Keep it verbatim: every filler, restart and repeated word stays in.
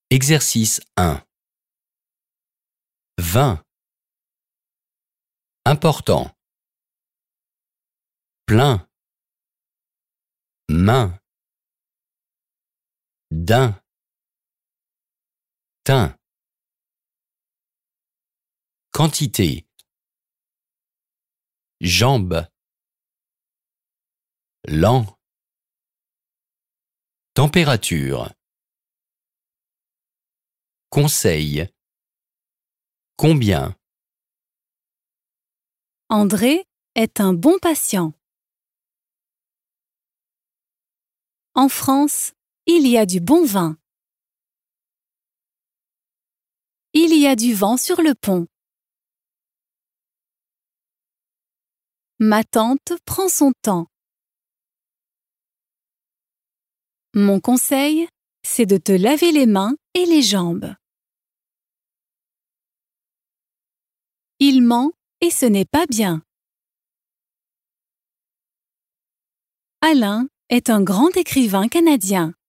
Exercice un. vingt. Important. Plein. Main. D'un. Teint. Quantité. Jambes. Lent. Température. Conseil. Combien? André est un bon patient. En France, il y a du bon vin. Il y a du vent sur le pont. Ma tante prend son temps. Mon conseil, c'est de te laver les mains et les jambes. Il ment et ce n'est pas bien. Alain est un grand écrivain canadien.